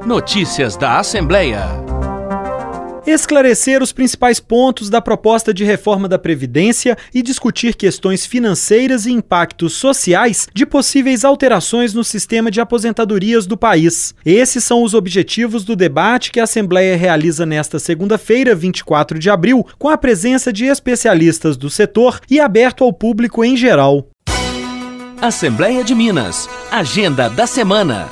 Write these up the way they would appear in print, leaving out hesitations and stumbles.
Notícias da Assembleia. Esclarecer os principais pontos da proposta de reforma da Previdência e discutir questões financeiras e impactos sociais de possíveis alterações no sistema de aposentadorias do país. Esses são os objetivos do debate que a Assembleia realiza nesta segunda-feira, 24 de abril, com a presença de especialistas do setor e aberto ao público em geral. Assembleia de Minas. Agenda da semana.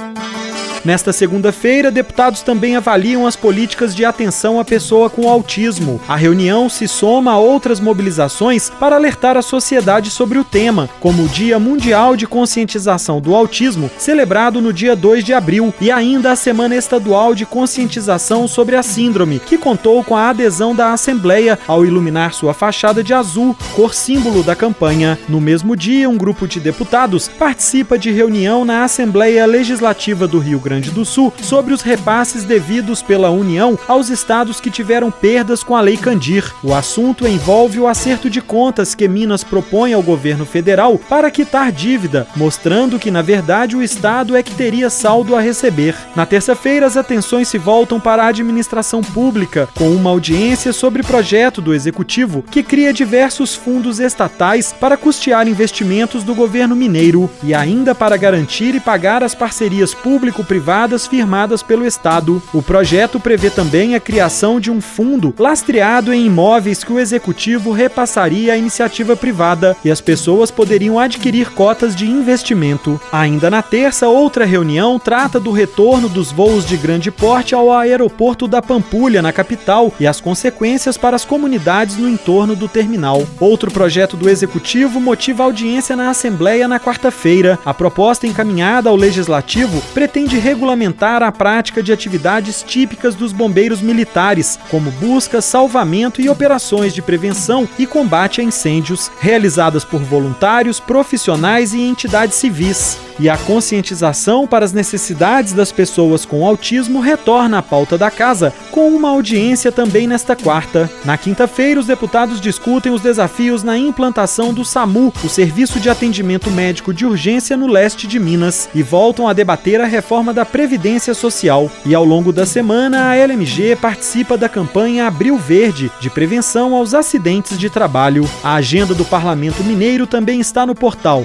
Nesta segunda-feira, deputados também avaliam as políticas de atenção à pessoa com autismo. A reunião se soma a outras mobilizações para alertar a sociedade sobre o tema, como o Dia Mundial de Conscientização do Autismo, celebrado no dia 2 de abril, e ainda a Semana Estadual de Conscientização sobre a Síndrome, que contou com a adesão da Assembleia ao iluminar sua fachada de azul, cor símbolo da campanha. No mesmo dia, um grupo de deputados participa de reunião na Assembleia Legislativa do Rio Grande do Sul sobre os repasses devidos pela União aos estados que tiveram perdas com a Lei Candir. O assunto envolve o acerto de contas que Minas propõe ao governo federal para quitar dívida, mostrando que, na verdade, o estado é que teria saldo a receber. Na terça-feira, as atenções se voltam para a administração pública, com uma audiência sobre projeto do Executivo que cria diversos fundos estatais para custear investimentos do governo mineiro e ainda para garantir e pagar as parcerias público-privadas firmadas pelo Estado. O projeto prevê também a criação de um fundo lastreado em imóveis que o Executivo repassaria à iniciativa privada e as pessoas poderiam adquirir cotas de investimento. Ainda na terça, outra reunião trata do retorno dos voos de grande porte ao aeroporto da Pampulha, na capital, e as consequências para as comunidades no entorno do terminal. Outro projeto do Executivo motiva audiência na Assembleia na quarta-feira. A proposta encaminhada ao Legislativo pretende regulamentar a prática de atividades típicas dos bombeiros militares, como busca, salvamento e operações de prevenção e combate a incêndios, realizadas por voluntários, profissionais e entidades civis. E a conscientização para as necessidades das pessoas com autismo retorna à pauta da casa, com uma audiência também nesta quarta. Na quinta-feira, os deputados discutem os desafios na implantação do SAMU, o Serviço de Atendimento Médico de Urgência no leste de Minas, e voltam a debater a reforma da Previdência Social. E ao longo da semana, a LMG participa da campanha Abril Verde, de prevenção aos acidentes de trabalho. A agenda do Parlamento Mineiro também está no portal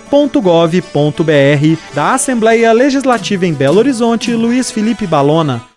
almg.gov.br. Da Assembleia Legislativa em Belo Horizonte, Luiz Felipe Balona.